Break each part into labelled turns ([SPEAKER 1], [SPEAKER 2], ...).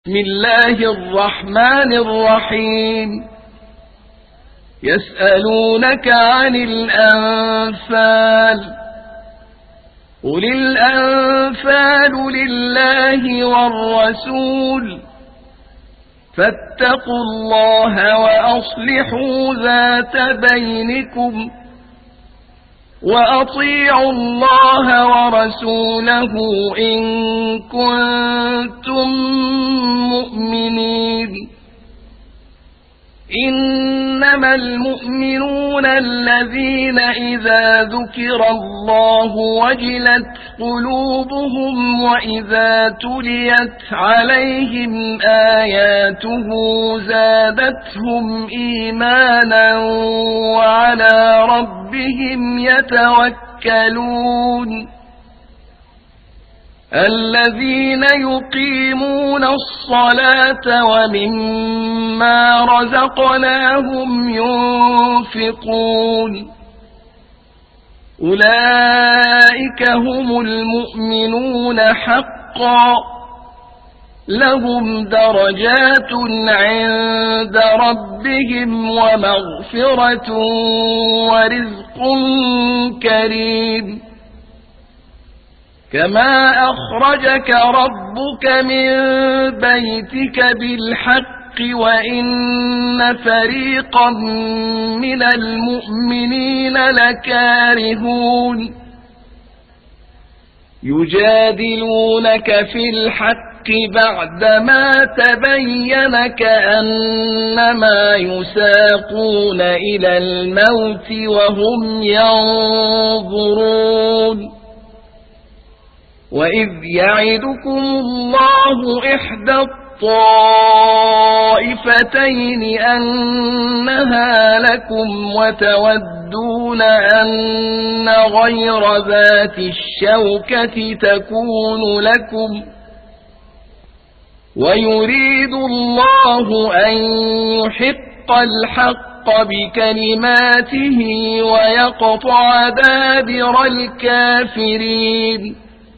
[SPEAKER 1] بسم الله الرحمن الرحيم يسألونك عن الأنفال قل الأنفال لله والرسول فاتقوا الله وأصلحوا ذات بينكم وأطيعوا الله ورسوله إن كنتم مؤمنين إنما المؤمنون الذين إذا ذكر الله وجلت قلوبهم وإذا تليت عليهم آياته زادتهم إيمانا وعلى ربهم يتوكلون الذين يقيمون الصلاة ومما رزقناهم ينفقون أولئك هم المؤمنون حقا لهم درجات عند ربهم ومغفرة ورزق كريم كما أخرجك ربك من بيتك بالحق وإن فريقا من المؤمنين لكارهون يجادلونك في الحق بعدما تبين كأنما يساقون إلى الموت وهم ينظرون وإذ يعدكم الله إحدى الطائفتين أنها لكم وتودون أن غير ذات الشوكة تكون لكم ويريد الله أن يحق الحق بكلماته ويقطع دابر الكافرين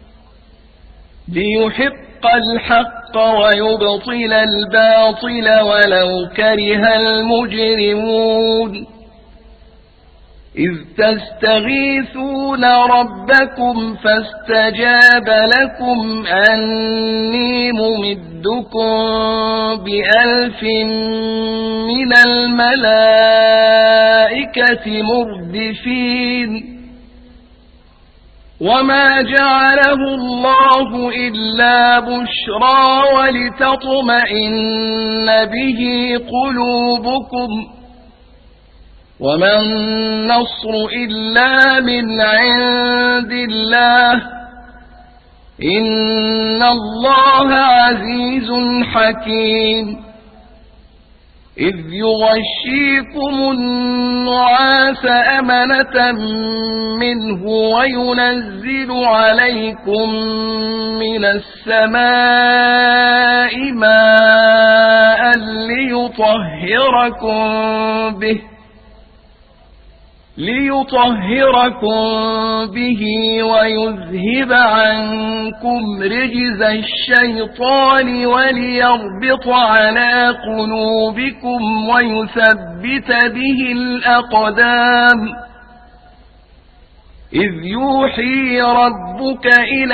[SPEAKER 1] ليحق الحق ويبطل الباطل ولو كره المجرمون إذ تستغيثون ربكم فاستجاب لكم أني ممدكم ب1000 من الملائكة مردفين وما جعله الله إلا بشرى ولتطمئن به قلوبكم وما النصر إلا من عند الله إن الله عزيز حكيم إذ يغشيكم النعاس أمنة منه وينزل عليكم من السماء ماء ليطهركم به ويذهب عنكم رجز الشيطان وليربط على قلوبكم ويثبت به الأقدام إذ يوحي ربك إلى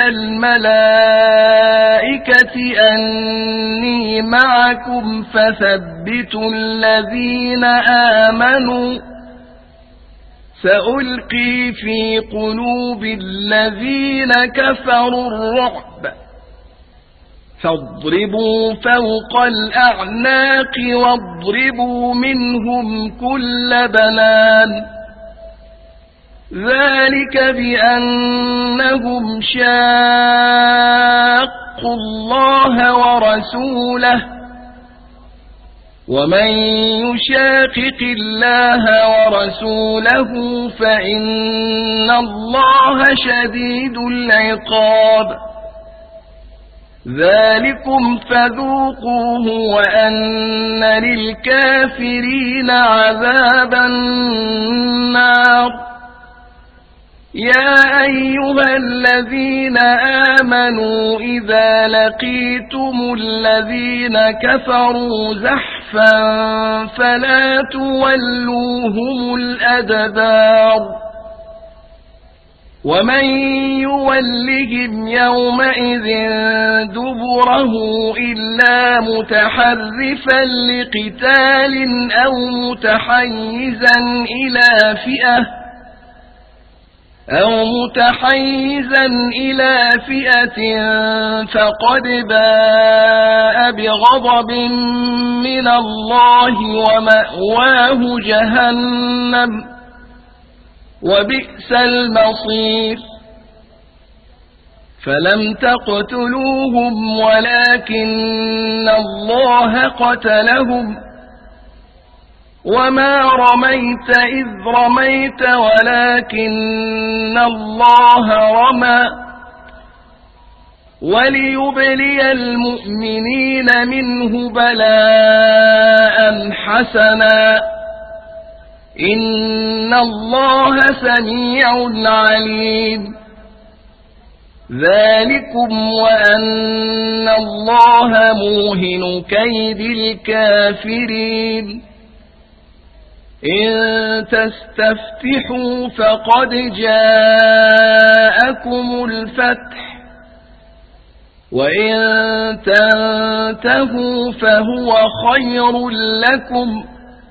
[SPEAKER 1] الملائكة أني معكم فثبتوا الذين آمنوا سألقي في قلوب الذين كفروا الرعب فاضربوا فوق الأعناق واضربوا منهم كل بنان ذلك بأنهم شاقوا الله ورسوله ومن يشاقق الله ورسوله فإن الله شديد العقاب ذلكم فذوقوه وأن للكافرين عذاب النار يا أيها الذين آمنوا إذا لقيتم الذين كفروا زحفا فلا تولوهم الأدبار ومن يولهم يومئذ دبره إلا متحرفا لقتال أو متحيزا إلى فئة فقد باء بغضب من الله ومأواه جهنم وبئس المصير فلم تقتلوهم ولكن الله قتلهم وما رميت إذ رميت ولكن الله رمى وليبلي المؤمنين منه بلاء حسنا إن الله سميع عليم ذلكم وأن الله موهن كيد الكافرين إن تستفتحوا فقد جاءكم الفتح وإن تنتهوا فهو خير لكم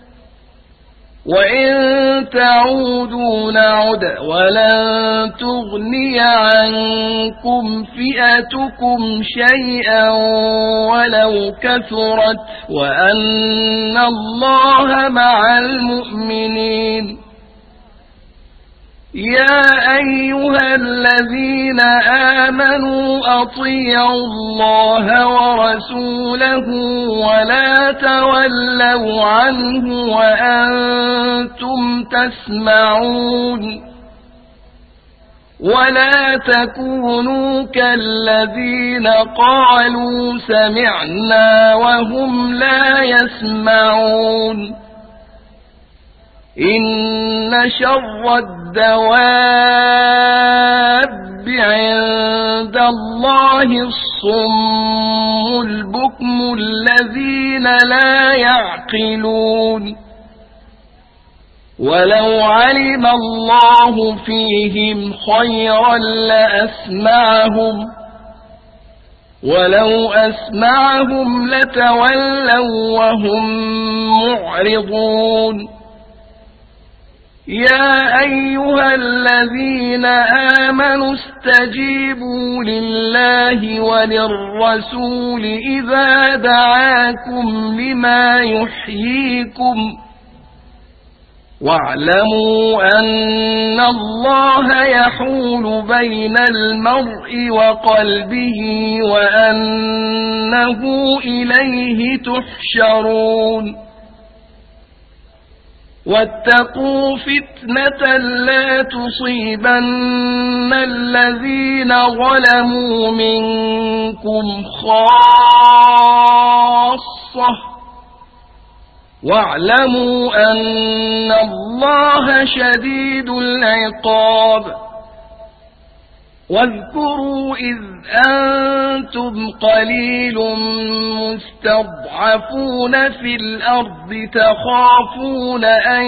[SPEAKER 1] وإن تعودوا نعد ولن تغني عنكم فئتكم شيئا ولو كثرت وأن الله مع المؤمنين يا أيها الذين آمنوا أطيعوا الله ورسوله ولا تولوا عنه وأنتم تسمعون ولا تكونوا كالذين قالوا سمعنا وهم لا يسمعون إن شر الدواب عند الله الصم البكم الذين لا يعقلون ولو علم الله فيهم خيرا لأسمعهم ولو أسمعهم لتولوا وهم معرضون يا أيها الذين آمنوا استجيبوا لله وللرسول إذا دعاكم لما يحييكم واعلموا أن الله يحول بين المرء وقلبه وأنه إليه تحشرون واتقوا فتنة لا تصيبن الذين ظلموا منكم خاصة واعلموا أن الله شديد العقاب واذكروا إذ أنتم قليل مستضعفون في الأرض تخافون أن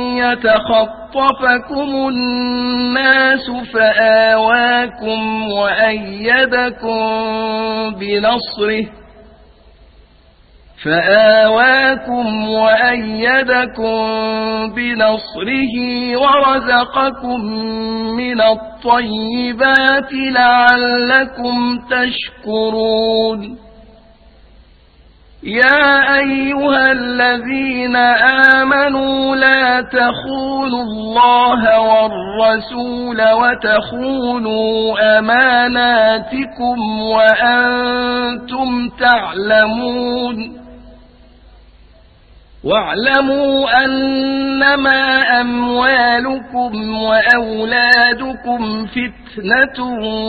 [SPEAKER 1] يتخطفكم الناس فآواكم وأيدكم بنصره ورزقكم من الطيبات لعلكم تشكرون يا أيها الذين آمنوا لا تخونوا الله والرسول وتخونوا أماناتكم وأنتم تعلمون واعلموا أنما أموالكم وأولادكم فتنة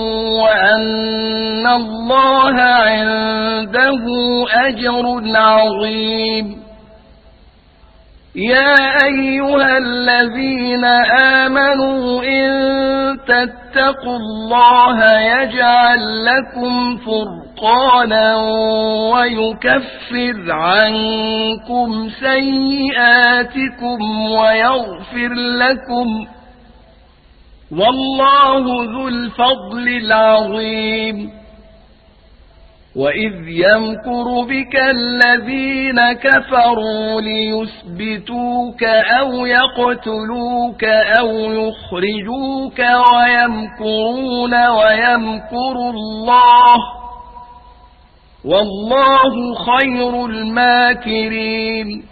[SPEAKER 1] وأن الله عنده أجر عظيم يا أيها الذين آمنوا إن تتقوا الله يجعل لكم فرقانا ويكفر عنكم سيئاتكم ويغفر لكم والله ذو الفضل العظيم وإذ يمكر بك الذين كفروا ليثبتوك أو يقتلوك أو يخرجوك ويمكرون ويمكر الله والله خير الماكرين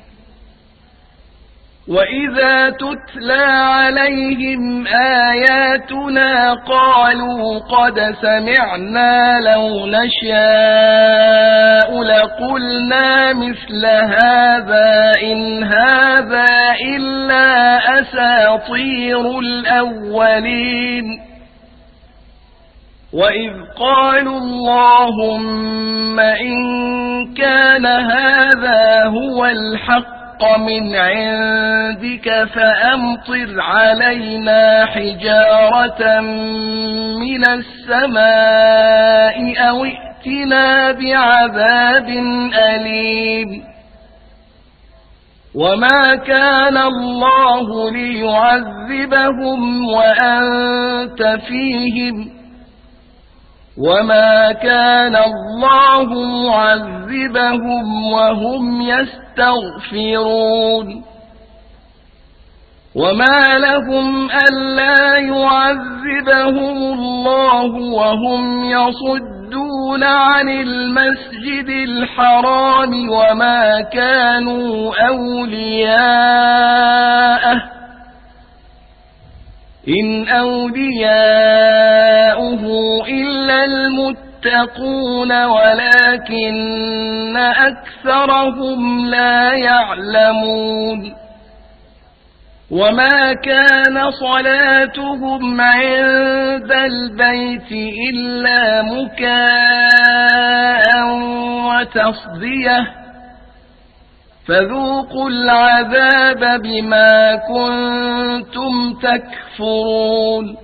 [SPEAKER 1] وإذا تتلى عليهم آياتنا قالوا قد سمعنا لو نشاء لقلنا مثل هذا إن هذا إلا أساطير الأولين وإذ قالوا اللهم إن كان هذا هو الحق من عندك فأمطر علينا حجارة من السماء أو ائتنا بعذاب أليم وما كان الله ليعذبهم وأنت فيهم وما كان الله معذبهم وهم يستغفرون وما لهم ألا يعذبهم الله وهم يصدون عن المسجد الحرام وما كانوا أولياءه إن أولياؤه إلا المتقون ولكن أكثرهم لا يعلمون وما كان صلاتهم عند البيت إلا مكاء وتصدية فذوقوا العذاب بما كنتم تكفرون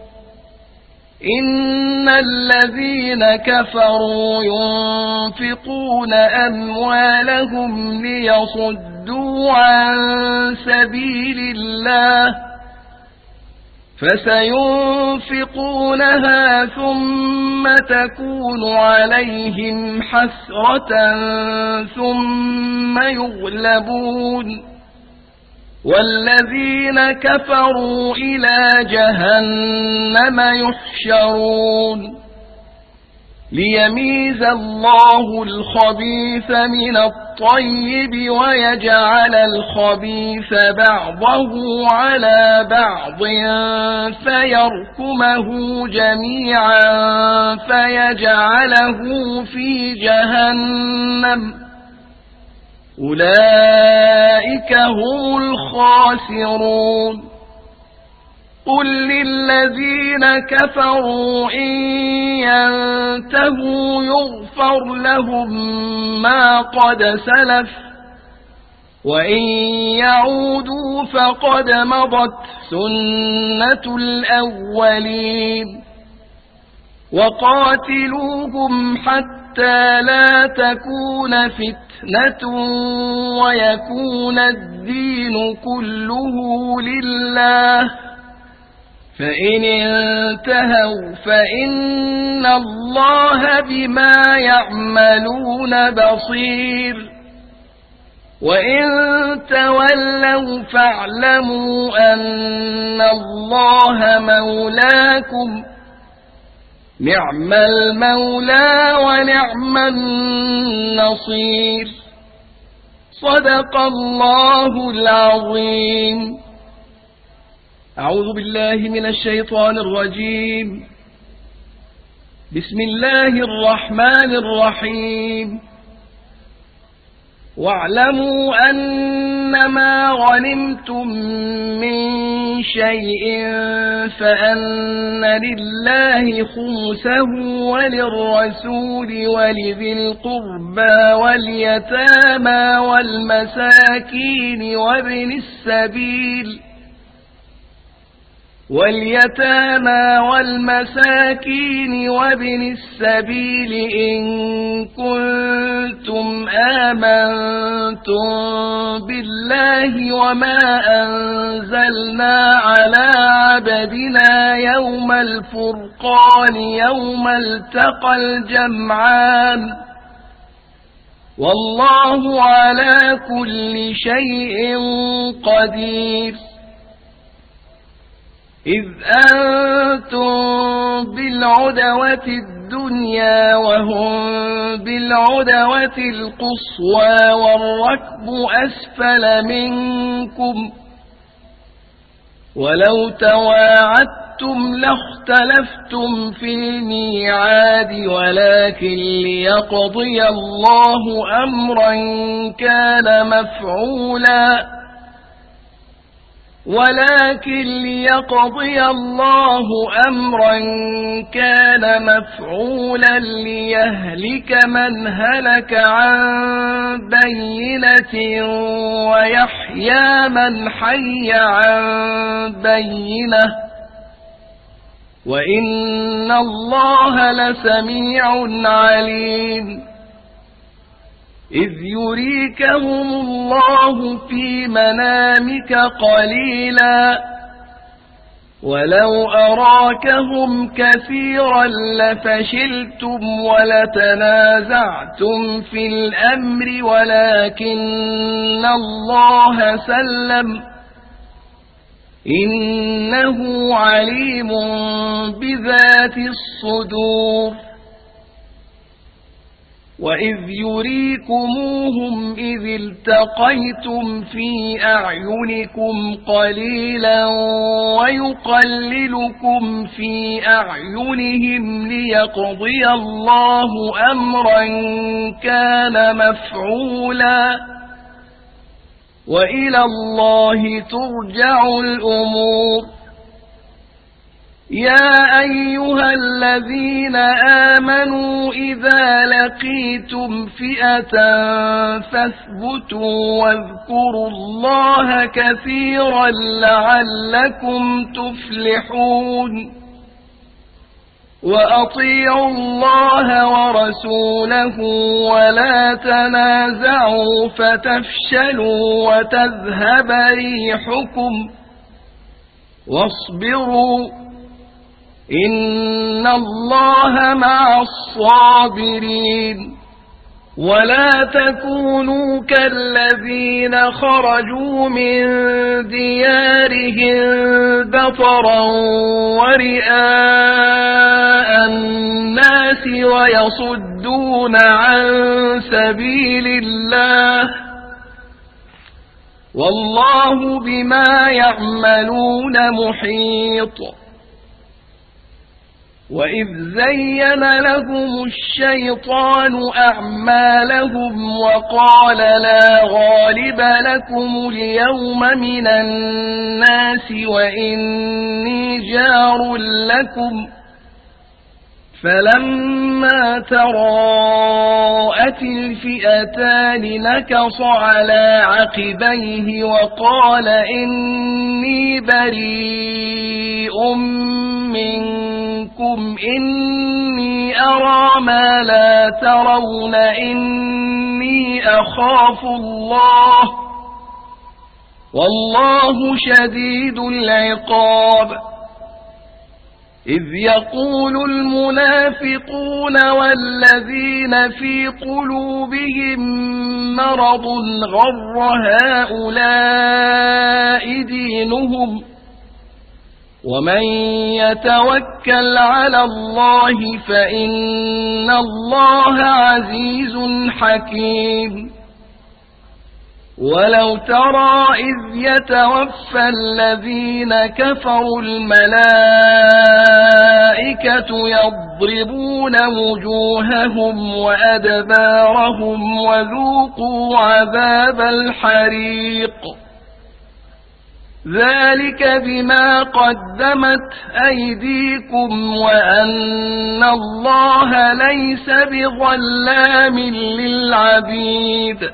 [SPEAKER 1] إن الذين كفروا ينفقون أموالهم ليصدوا عن سبيل الله فسينفقونها ثم تكون عليهم حسرة ثم يغلبون والذين كفروا إلى جهنم يحشرون ليميز الله الخبيث من الطيب ويجعل الخبيث بعضه على بعض فيركمه جميعا فيجعله في جهنم أولئك هم الخاسرون قل للذين كفروا إن ينتهوا يغفر لهم ما قد سلف وإن يعودوا فقد مضت سنة الأولين وقاتلوهم حتى لا تكون فتنة ويكون الدين كله لله فإن انتهوا فإن الله بما يعملون بصير وإن تولوا فاعلموا أن الله مولاكم نعم المولى ونعم النصير صدق الله العظيم. أعوذ بالله من الشيطان الرجيم. بسم الله الرحمن الرحيم. واعلموا أنما غنمتم من شيء فأن لله خمسه وللرسول ولذي القربى واليتامى والمساكين وابن السبيل إن كنتم آمنتم بالله وما أنزلنا على عبدنا يوم الفرقان يوم التقى الجمعان والله على كل شيء قدير. إذ أنتم بالعدوة الدنيا وهم بالعدوة القصوى والركب أسفل منكم ولو تواعدتم لاختلفتم في الميعاد ولكن ليقضي الله أمرا كان مفعولا ليهلك من هلك عن بينة ويحيى من حي عن بينة وإن الله لسميع عليم. إذ يريكهم الله في منامك قليلا ولو أراكهم كثيرا لفشلتم ولتنازعتم في الأمر ولكن الله سلم إنه عليم بذات الصدور. وإذ يريكموهم إذ التقيتم في أعينكم قليلا ويقللكم في أعينهم ليقضي الله أمرا كان مفعولا وإلى الله ترجع الأمور. يا أيها الذين آمنوا إذا لقيتم فئة فاثبتوا واذكروا الله كثيرا لعلكم تفلحون. وأطيعوا الله ورسوله ولا تنازعوا فتفشلوا وتذهب ريحكم واصبروا إن الله مع الصابرين. ولا تكونوا كالذين خرجوا من ديارهم بطرا ورئاء الناس ويصدون عن سبيل الله والله بما يعملون محيط. وإذ زين لهم الشيطان أعمالهم وقال لا غالب لكم اليوم من الناس وإني جار لكم فلما تراءت الفئتان نكص على عقبيه وقال إني بريء منكم إني أرى ما لا ترون إني أخاف الله والله شديد العقاب. إذ يقول المنافقون والذين في قلوبهم مرض غر هؤلاء دينهم ومن يتوكل على الله فإن الله عزيز حكيم. ولو ترى إذ يتوفى الذين كفروا الملائكة يضربون وجوههم وأدبارهم وذوقوا عذاب الحريق ذلك بما قدمت أيديكم وأن الله ليس بظلام للعبيد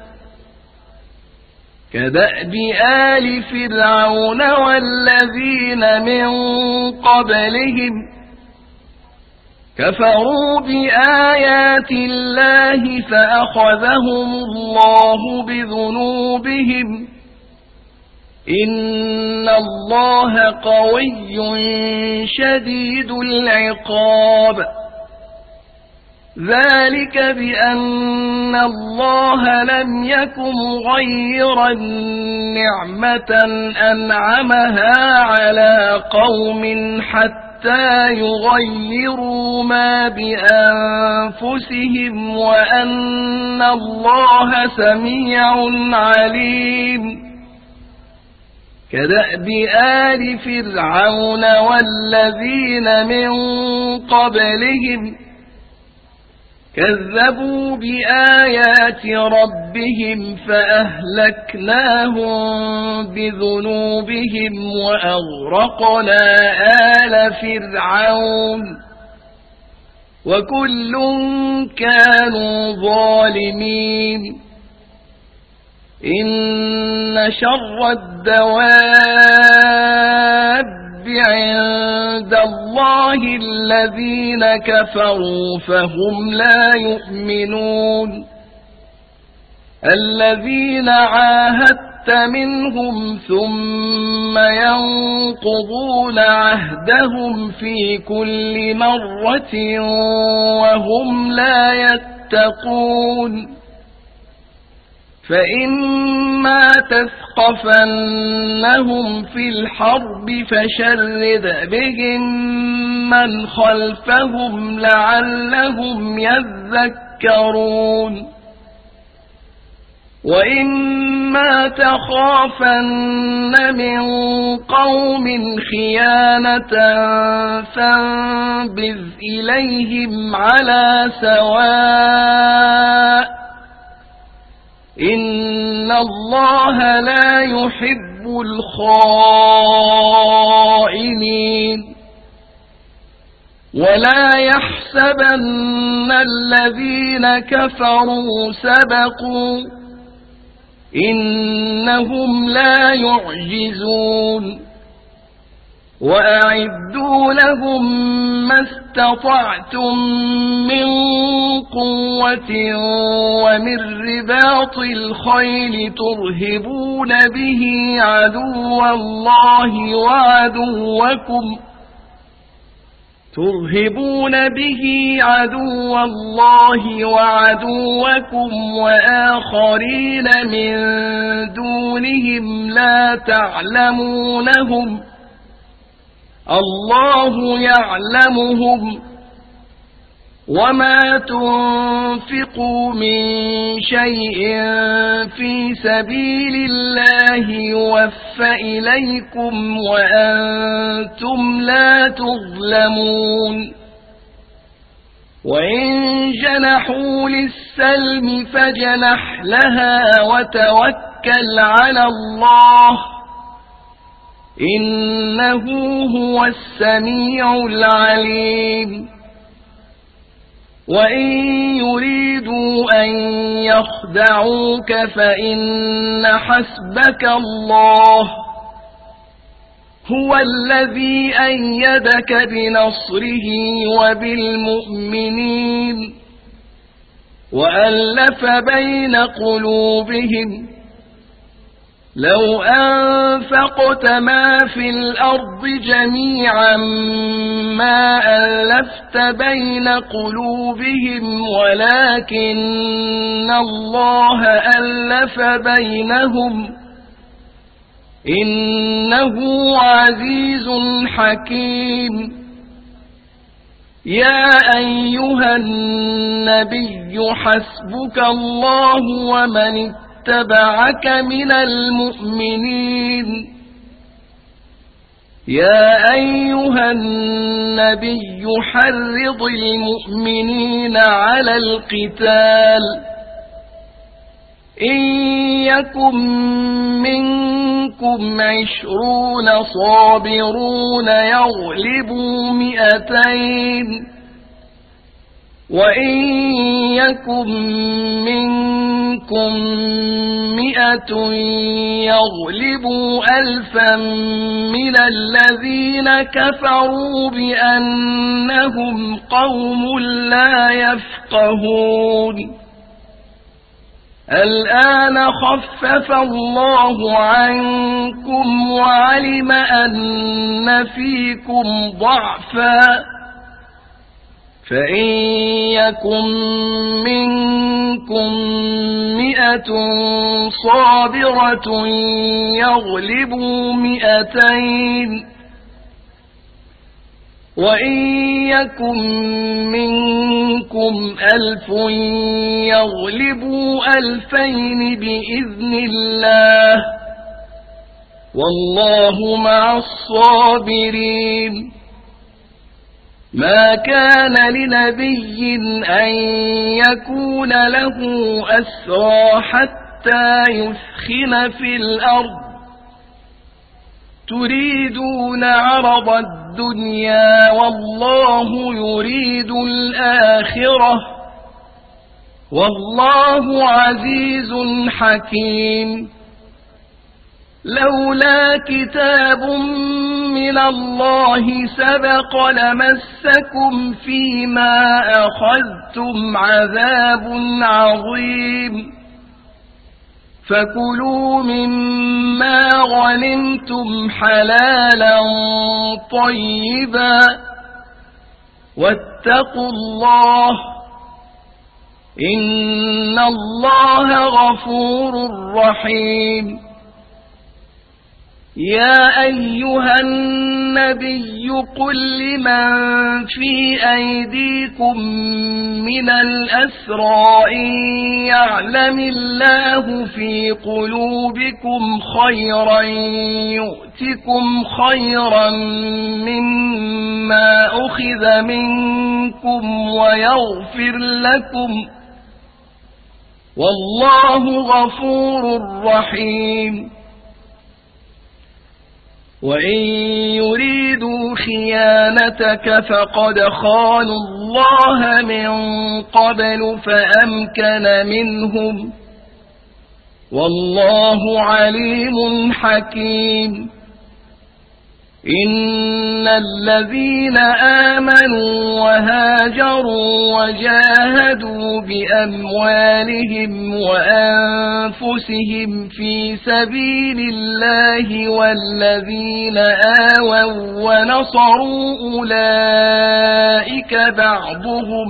[SPEAKER 1] كدأب آل فرعون والذين من قبلهم كفروا بآيات الله فأخذهم الله بذنوبهم إن الله قوي شديد العقاب ذلك بأن الله لم يكن مغيرا نعمة أنعمها على قوم حتى يغيروا ما بأنفسهم وأن الله سميع عليم كدأب آل فرعون والذين من قبلهم كذبوا بآيات ربهم فأهلكناهم بذنوبهم وأغرقنا آل فرعون وكل كانوا ظالمين إن شر الدواب عند الله الذين كفروا فهم لا يؤمنون الذين عاهدت منهم ثم ينقضون عهدهم في كل مرة وهم لا يتقون فإما تثقفنهم في الحرب فشرد بهم من خلفهم لعلهم يذكرون وإما تخافن من قوم خيانة فانبذ إليهم على سواء إن الله لا يحب الخائنين ولا يحسبن الذين كفروا سبقوا إنهم لا يعجزون وأعدوا لهم ما استطعتم من قوة ومن رباط الخيل ترهبون به عدو الله وعدوكم وآخرين من دونهم لا تعلمونهم الله يعلمهم وما تنفقوا من شيء في سبيل الله يوفى إليكم وأنتم لا تظلمون وإن جنحوا للسلم فجنح لها وتوكل على الله إنه هو السميع العليم وإن يريدوا أن يخدعوك فإن حسبك الله هو الذي أيدك بنصره وبالمؤمنين وألف بين قلوبهم لو أنفقت ما في الأرض جميعا ما ألفت بين قلوبهم ولكن الله ألف بينهم إنه عزيز حكيم يا أيها النبي حسبك الله ومن اتبعك من المؤمنين. يا أيها النبي حرض المؤمنين على القتال، إن يكن منكم 20 صابرون يغلبوا 200، وإن يكن منكم 100 يغلبوا 1000 من الذين كفروا بأنهم قوم لا يفقهون. الآن خفف الله عنكم وعلم أن فيكم ضعفا، فإن يكن منكم 100 صابرة يغلبوا 200، وإن يكن منكم 1000 يغلبوا 2000 بإذن الله، والله مع الصابرين. ما كان لنبي أن يكون له أسرى حتى يثخن في الأرض، تريدون عرض الدنيا والله يريد الآخرة، والله عزيز حكيم. لولا كتاب من الله سبق لمسكم فيما أخذتم عذاب عظيم، فكلوا مما غنمتم حلالا طيبا واتقوا الله، إن الله غفور رحيم. يا أيها النبي قل لمن في أيديكم من الأسرى إن يعلم الله في قلوبكم خيرا يؤتكم خيرا مما أخذ منكم ويغفر لكم، والله غفور رحيم. وإن يريدوا خيانتك فقد خانوا الله من قبل فأمكن منهم، والله عليم حكيم. إن الذين آمنوا وهاجروا وجاهدوا بأموالهم وأنفسهم في سبيل الله والذين آووا ونصروا أولئك بعضهم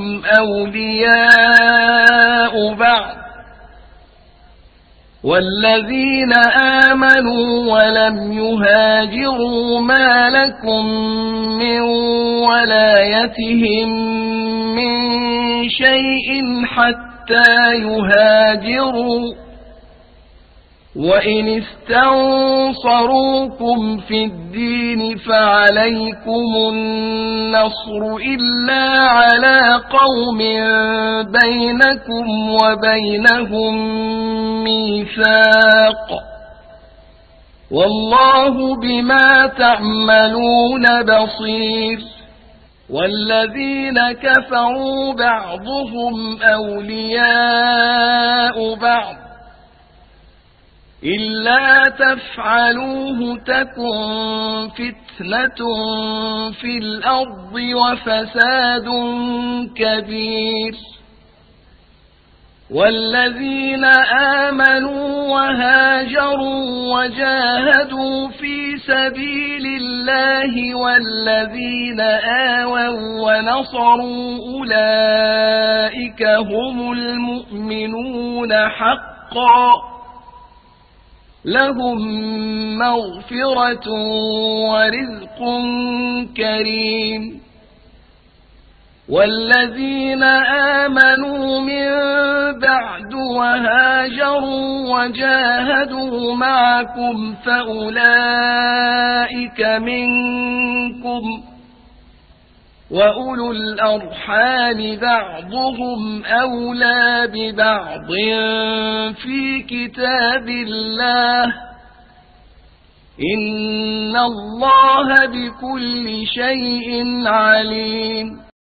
[SPEAKER 1] أولياء بعض، والذين آمنوا ولم يهاجروا ما لكم من ولايتهم من شيء حتى يهاجروا، وإن استنصروكم في الدين فعليكم النصر إلا على قوم بينكم وبينهم ميثاق، والله بما تعملون بصير. والذين كفروا بعضهم أولياء بعض، إلا تفعلوه تكن فتنة في الأرض وفساد كبير. والذين آمنوا وهاجروا وجاهدوا في سبيل الله والذين آووا ونصروا أولئك هم المؤمنون حقا، لهم مغفرة ورزق كريم. والذين آمنوا من بعد وهاجروا وجاهدوا معكم فأولئك منكم، وأولو الأرحام بعضهم أولى ببعض في كتاب الله، إن الله بكل شيء عليم.